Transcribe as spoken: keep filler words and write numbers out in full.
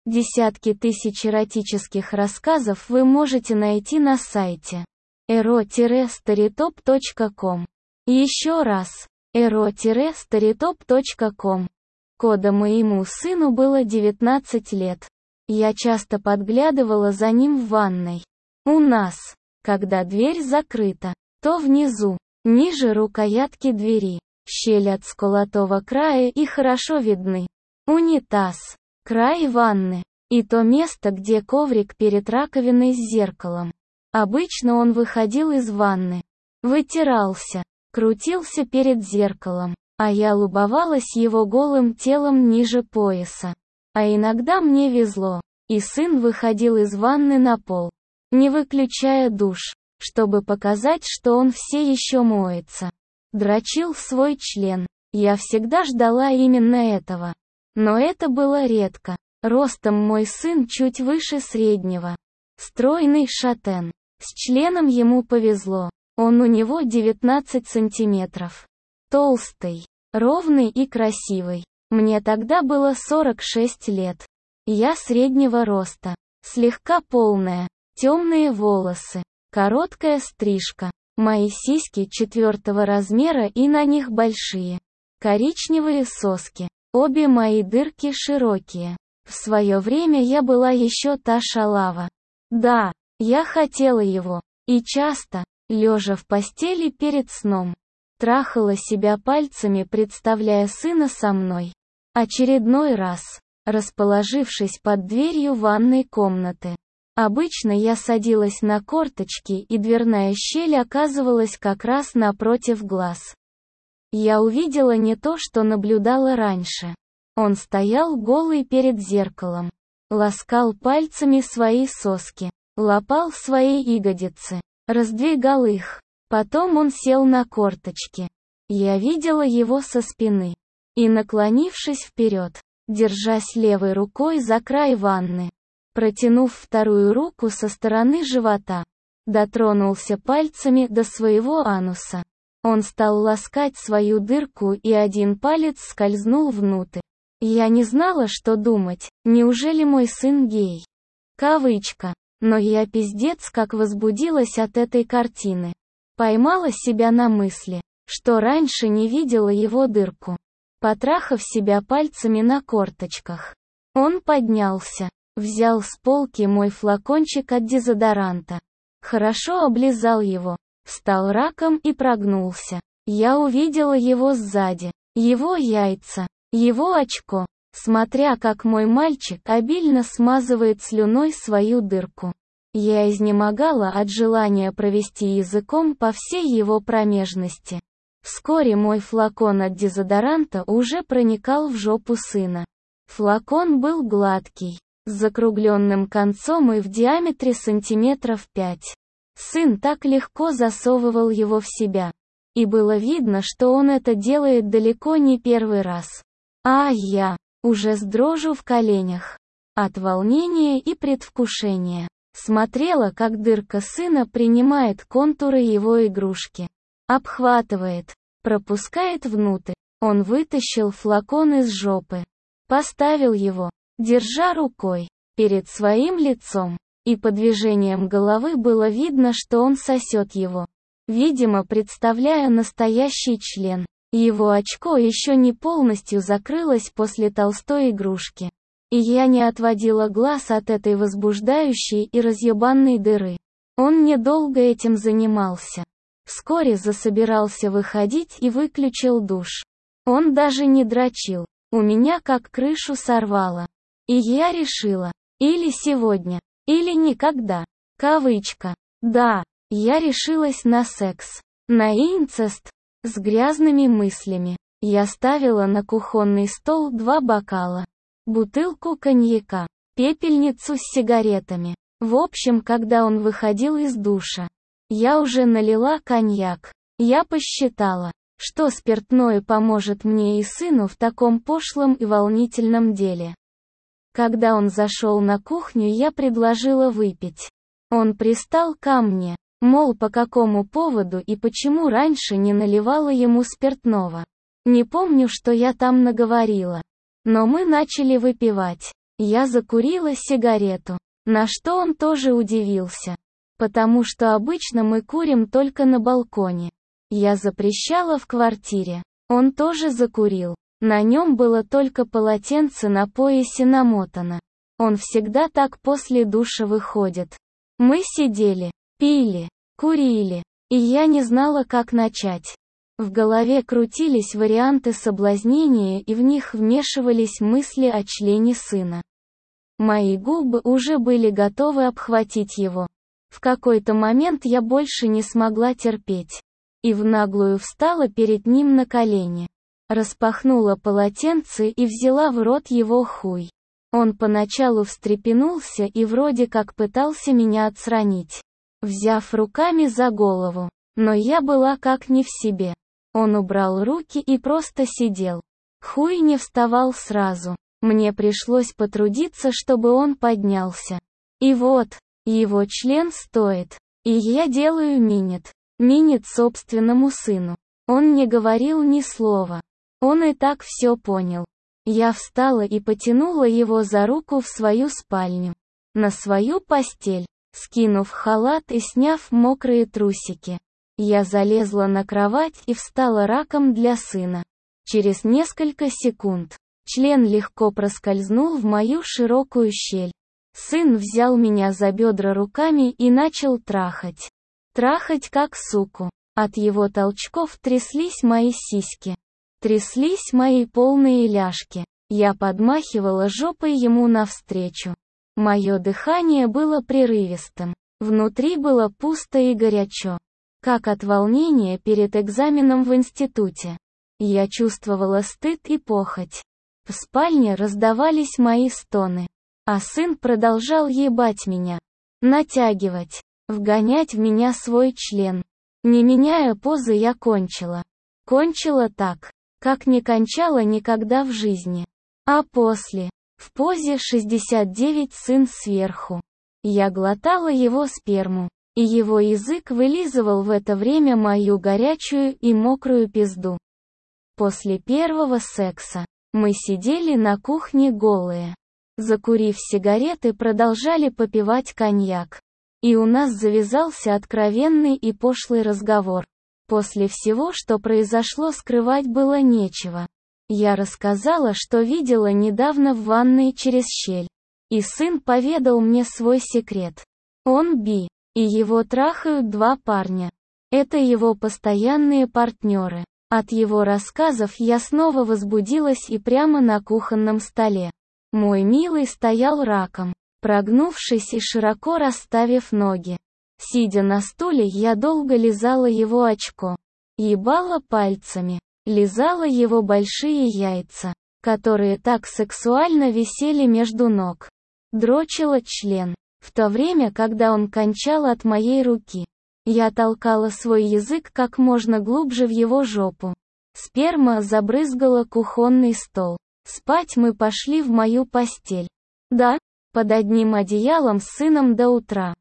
Десятки тысяч эротических рассказов вы можете найти на сайте эро старитоп точка ком. Еще раз, эро старитоп точка ком. Кода моему сыну было девятнадцать лет. Я часто подглядывала за ним в ванной. У нас, когда дверь закрыта, то внизу, ниже рукоятки двери, щель от сколотого края и хорошо видны унитаз, край ванны, и то место, где коврик перед раковиной с зеркалом. Обычно он выходил из ванны, вытирался, крутился перед зеркалом, а я любовалась его голым телом ниже пояса. А иногда мне везло, и сын выходил из ванны на пол, не выключая душ, чтобы показать, что он все еще моется. Дрочил свой член. Я всегда ждала именно этого. Но это было редко. Ростом мой сын чуть выше среднего. Стройный шатен. С членом ему повезло. Он у него девятнадцать сантиметров. Толстый, ровный и красивый. Мне тогда было сорок шесть лет. Я среднего роста. Слегка полная. Темные волосы. Короткая стрижка. Мои сиськи четвертого размера и на них большие. Коричневые соски. Обе мои дырки широкие. В свое время я была еще та шалава. Да, я хотела его. И часто, лежа в постели перед сном, трахала себя пальцами, представляя сына со мной. Очередной раз, расположившись под дверью ванной комнаты. Обычно я садилась на корточки, и дверная щель оказывалась как раз напротив глаз. Я увидела не то, что наблюдала раньше. Он стоял голый перед зеркалом, ласкал пальцами свои соски, лапал свои ягодицы, раздвигал их. Потом он сел на корточки. Я видела его со спины. И, наклонившись вперед, держась левой рукой за край ванны, протянув вторую руку со стороны живота, дотронулся пальцами до своего ануса. Он стал ласкать свою дырку, и один палец скользнул внутрь. Я не знала, что думать. Неужели мой сын гей? Кавычка. Но я пиздец как возбудилась от этой картины. Поймала себя на мысли, что раньше не видела его дырку. Потрахав себя пальцами на корточках, он поднялся, взял с полки мой флакончик от дезодоранта, хорошо облизал его, встал раком и прогнулся. Я увидела его сзади, его яйца, его очко, смотря как мой мальчик обильно смазывает слюной свою дырку. Я изнемогала от желания провести языком по всей его промежности. Вскоре мой флакон от дезодоранта уже проникал в жопу сына. Флакон был гладкий, с закругленным концом и в диаметре сантиметров пять. Сын так легко засовывал его в себя. И было видно, что он это делает далеко не первый раз. А я, уже с дрожью в коленях, от волнения и предвкушения, смотрела, как дырка сына принимает контуры его игрушки. Обхватывает, пропускает внутрь. Он вытащил флакон из жопы. Поставил его, держа рукой, перед своим лицом. И по движениям головы было видно, что он сосет его. Видимо, представляя настоящий член. Его очко еще не полностью закрылось после толстой игрушки. И я не отводила глаз от этой возбуждающей и разъебанной дыры. Он недолго этим занимался. Вскоре засобирался выходить и выключил душ. Он даже не дрочил. У меня как крышу сорвало. И я решила, или сегодня, или никогда. Кавычка. Да, я решилась на секс. На инцест. С грязными мыслями. Я ставила на кухонный стол два бокала, бутылку коньяка, пепельницу с сигаретами. В общем, когда он выходил из душа, я уже налила коньяк. Я посчитала, что спиртное поможет мне и сыну в таком пошлом и волнительном деле. Когда он зашел на кухню, я предложила выпить. Он пристал ко мне, мол, по какому поводу и почему раньше не наливала ему спиртного. Не помню, что я там наговорила. Но мы начали выпивать. Я закурила сигарету, на что он тоже удивился. Потому что обычно мы курим только на балконе. Я запрещала в квартире. Он тоже закурил. На нем было только полотенце на поясе намотано. Он всегда так после душа выходит. Мы сидели, пили, курили, и я не знала, как начать. В голове крутились варианты соблазнения, и в них вмешивались мысли о члене сына. Мои губы уже были готовы обхватить его. В какой-то момент я больше не смогла терпеть. И в наглую встала перед ним на колени. Распахнула полотенце и взяла в рот его хуй. Он поначалу встрепенулся и вроде как пытался меня отстранить, взяв руками за голову. Но я была как не в себе. Он убрал руки и просто сидел. Хуй не вставал сразу. Мне пришлось потрудиться, чтобы он поднялся. И вот, его член стоит. И я делаю минет. Минет собственному сыну. Он не говорил ни слова. Он и так все понял. Я встала и потянула его за руку в свою спальню. На свою постель. Скинув халат и сняв мокрые трусики. Я залезла на кровать и встала раком для сына. Через несколько секунд. Член легко проскользнул в мою широкую щель. Сын взял меня за бедра руками и начал трахать. Трахать как суку. От его толчков тряслись мои сиськи. Тряслись мои полные ляжки. Я подмахивала жопой ему навстречу. Мое дыхание было прерывистым. Внутри было пусто и горячо. Как от волнения перед экзаменом в институте. Я чувствовала стыд и похоть. В спальне раздавались мои стоны. А сын продолжал ебать меня. Натягивать. Вгонять в меня свой член. Не меняя позы, я кончила. Кончила так, как не кончала никогда в жизни. А после, в позе шестьдесят девять сын сверху. Я глотала его сперму. И его язык вылизывал в это время мою горячую и мокрую пизду. После первого секса мы сидели на кухне голые. Закурив сигареты, продолжали попивать коньяк. И у нас завязался откровенный и пошлый разговор. После всего, что произошло, скрывать было нечего. Я рассказала, что видела недавно в ванной через щель. И сын поведал мне свой секрет. Он би. И его трахают два парня. Это его постоянные партнеры. От его рассказов я снова возбудилась и прямо на кухонном столе. Мой милый стоял раком, прогнувшись и широко расставив ноги. Сидя на стуле, я долго лизала его очко. Ебала пальцами. Лизала его большие яйца, которые так сексуально висели между ног. Дрочила член. В то время, когда он кончал от моей руки, я толкала свой язык как можно глубже в его жопу. Сперма забрызгала кухонный стол. Спать мы пошли в мою постель. Да, под одним одеялом с сыном до утра.